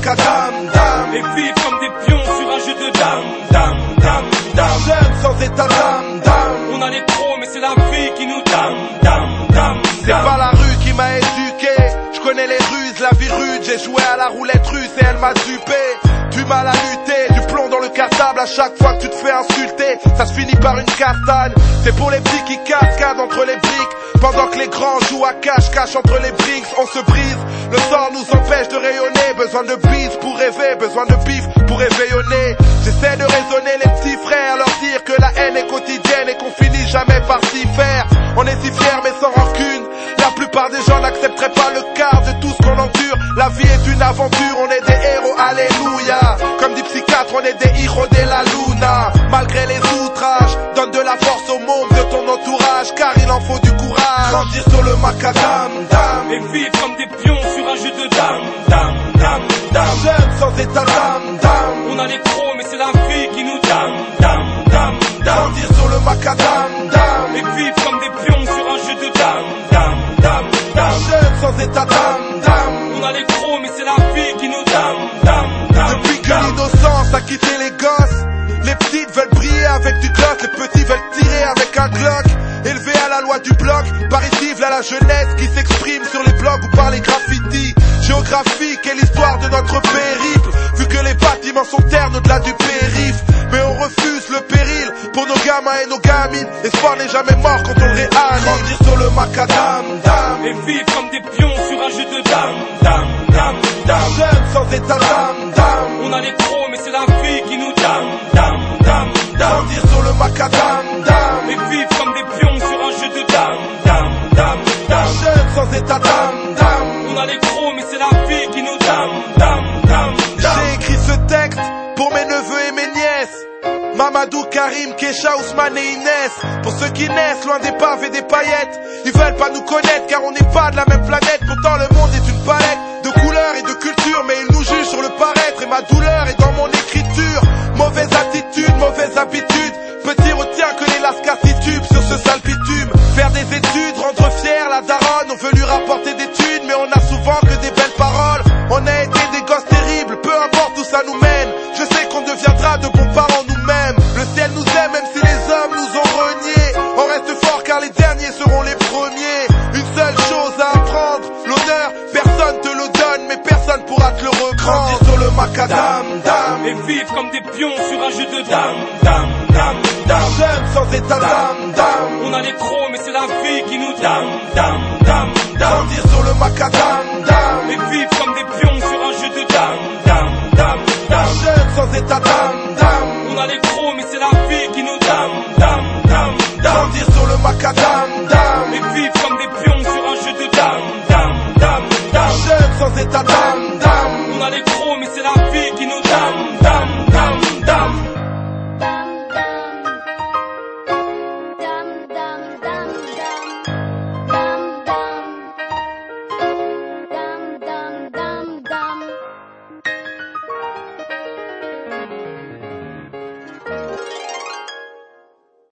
macadam, dam. Et vivre comme des pions sur un jeu de dame. Jeunes sans état d'âme, dame. On a les pros mais c'est la vie qui nous dame. C'est pas la rue qui m'a éduqué. Je connais les ruses, la vie rude. J'ai joué à la roulette russe et elle m'a dupé. Du mal à lutter, du plomb dans le cartable. À chaque fois que tu te fais insulter, ça se finit par une castagne. C'est pour les petits qui cascadent entre les briques, pendant que les grands jouent à cache-cache entre les bricks. On se brise, le sort nous empêche de rayonner. Besoin de bise pour rêver, besoin de bif pour réveillonner. J'essaie de raisonner les petits frères, leur dire que la haine est quotidienne et qu'on finit jamais par s'y faire. On est si fiers mais sans rancune. La plupart des gens n'accepteraient pas le quart de tout ce qu'on endure. La vie est une aventure, on est des héros, alléluia. Comme dit psychiatre, on est des héros de la luna. Malgré les outrages, donne de la force aux mômes de ton entourage, car il en faut du courage. Grandir sur le macadam, dame. Et vivre comme des pions sur un jeu de dame. Jeunes sans état d'âme, dame. On a les pros mais c'est la vie qui nous dame. Grandir sur le macadam, dame. Et vivre comme des pions sur un jeu de dame. Jeunes sans état d'âme, dame. On a les pros mais c'est la vie qui nous dame. Depuis que l'innocence a quitté les gosses, les petites veulent briller avec du glock, les petits veulent tirer avec un glock. Élevés à la loi du bloc, paritive à la jeunesse qui s'exprime sur les blogs ou par les graffitis. Géographique est l'histoire de notre périple, vu que les bâtiments sont ternes au-delà du périph'. Mais on refuse le péril pour nos gamins et nos gamines. L'espoir n'est jamais mort quand on le réanime. Grandir sur le macadam, dame. Et vivre comme des pions sur un jeu de dame. Jeunes sans état d'âme, dame. On a les pros mais c'est la vie qui nous dame. Grandir sur le macadam, dame. Et vivre comme des pions sur un jeu de dame. Jeunes sans état d'âme, dame. On a les pros mais c'est la vie qui nous dame. J'ai écrit ce texte pour mes neveux et mes nièces, Mamadou, Karim, Kesha, Ousmane et Inès. Pour ceux qui naissent loin des paves et des paillettes, ils veulent pas nous connaître car on n'est pas de la même planète. Pourtant le monde est une palette de couleurs et de cultures, mais ils nous jugent sur le paraître. Et ma douleur est dans mon écriture. Mauvaise attitude, mauvaise habitude. Petit retient que les lascars titubent sur ce sale bitume. Faire des études, rendre fier la daronne. On veut lui rapporter des thunes, mais on a souvent que des belles paroles. On a été des gosses terribles, peu importe où ça nous mène. Je sais qu'on deviendra de bons parents nous-mêmes. Le ciel nous aime même si les hommes nous ont reniés. On reste fort car les derniers seront les premiers. Une seule chose à apprendre, l'honneur, personne te le donne, mais personne pourra te le reprendre. Grandir sur le macadam, dame. Et vivre comme des pions sur un jeu de dame. Jeunes sans état d'âme, dame. On a les pros mais c'est la vie qui nous dame. Grandir sur le macadam, dame. Et vivre comme des pions sur un jeu de dame. Jeunes sans état d'âme, dame. On a les pros mais c'est la vie qui nous dame. Grandir sur le macadam,